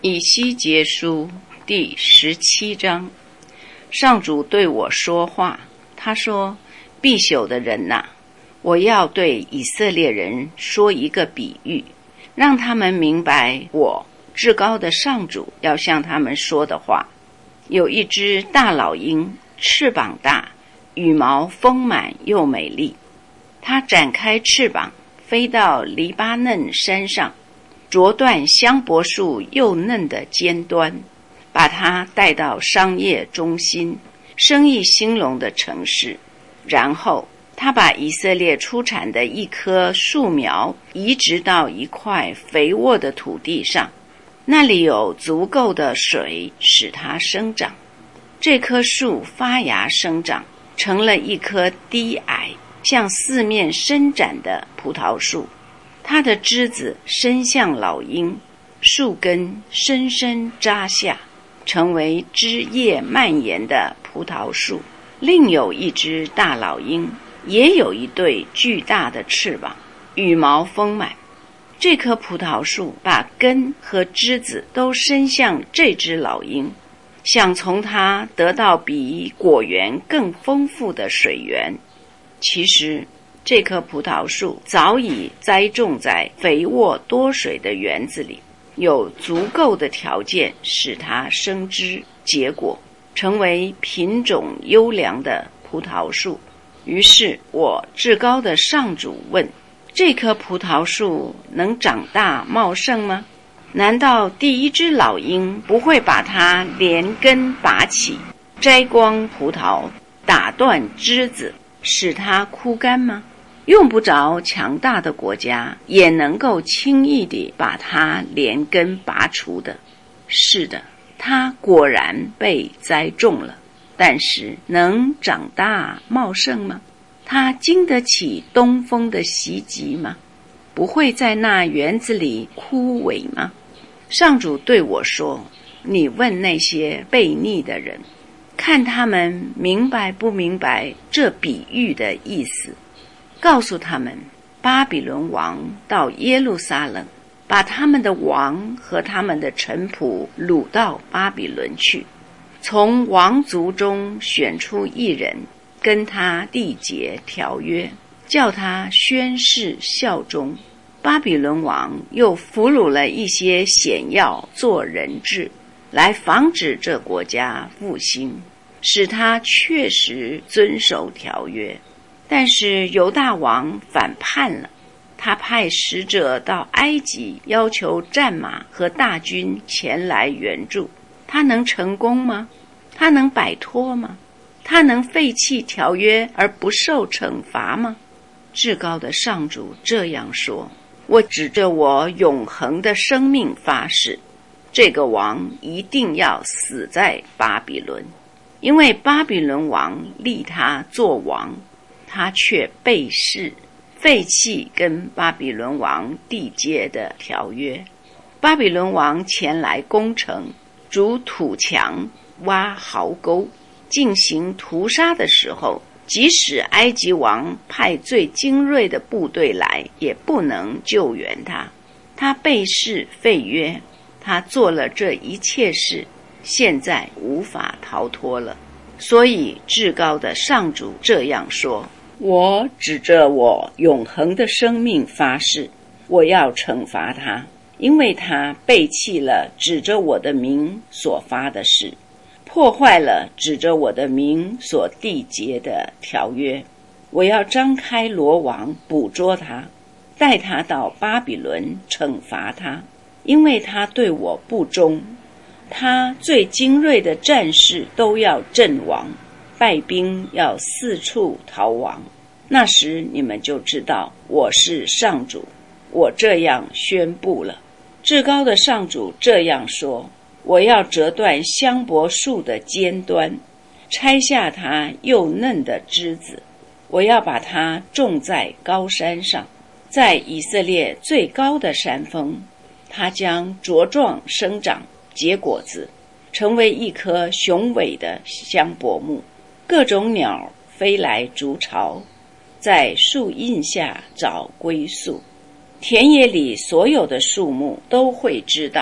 以西结书第17章，上主对我说话，他说：必朽的人哪，我要对以色列人说一个比喻，让他们明白我至高的上主要向他们说的话。有一只大老鹰，翅膀大，羽毛丰满又美丽，它展开翅膀，飞到黎巴嫩山上，啄断香柏树幼嫩的尖端，把它带到商业中心、生意兴隆的城市。然后他把以色列出产的一棵树苗移植到一块肥沃的土地上，那里有足够的水使它生长。这棵树发芽生长，成了一棵低矮向四面伸展的葡萄树。它的枝子伸向老鹰，树根深深扎下，成为枝叶蔓延的葡萄树。另有一只大老鹰，也有一对巨大的翅膀，羽毛丰满。这棵葡萄树把根和枝子都伸向这只老鹰，想从它得到比果园更丰富的水源。其实这棵葡萄树早已栽种在肥沃多水的园子里，有足够的条件使它生枝结果，成为品种优良的葡萄树。于是我至高的上主问：这棵葡萄树能长大茂盛吗？难道第一只老鹰不会把它连根拔起，摘光葡萄，打断枝子，使它枯干吗？用不着强大的国家也能够轻易地把它连根拔除的。是的，它果然被栽种了，但是能长大茂盛吗？它经得起东风的袭击吗？不会在那园子里枯萎吗？上主对我说：你问那些悖逆的人，看他们明白不明白这比喻的意思。告诉他们，巴比伦王到耶路撒冷，把他们的王和他们的臣仆掳到巴比伦去，从王族中选出一人，跟他缔结条约，叫他宣誓效忠。巴比伦王又俘虏了一些显要做人质，来防止这国家复兴，使他确实遵守条约。但是犹大王反叛了，他派使者到埃及，要求战马和大军前来援助。他能成功吗？他能摆脱吗？他能废弃条约而不受惩罚吗？至高的上主这样说：我指着我永恒的生命发誓，这个王一定要死在巴比伦，因为巴比伦王立他做王，他却背誓废弃跟巴比伦王缔结的条约。巴比伦王前来攻城，筑土墙，挖壕沟，进行屠杀的时候，即使埃及王派最精锐的部队来，也不能救援他。他背誓废约，他做了这一切事，现在无法逃脱了。所以至高的上主这样说：我指着我永恒的生命发誓，我要惩罚他，因为他背弃了指着我的名所发的誓，破坏了指着我的名所缔结的条约。我要张开罗网捕捉他，带他到巴比伦惩罚他，因为他对我不忠。他最精锐的战士都要阵亡，败兵要四处逃亡。那时你们就知道我是上主，我这样宣布了。至高的上主这样说：我要折断香柏树的尖端，拆下它幼嫩的枝子，我要把它种在高山上，在以色列最高的山峰，它将茁壮生长，结果子，成为一棵雄伟的香柏木。各种鸟飞来筑巢，在树荫下找归宿。田野里所有的树木都会知道，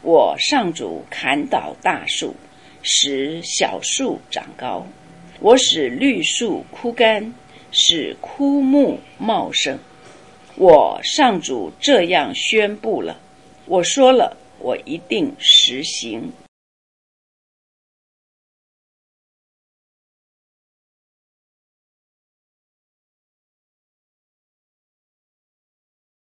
我上主砍倒大树，使小树长高，我使绿树枯干，使枯木茂盛。我上主这样宣布了，我说了，我一定实行。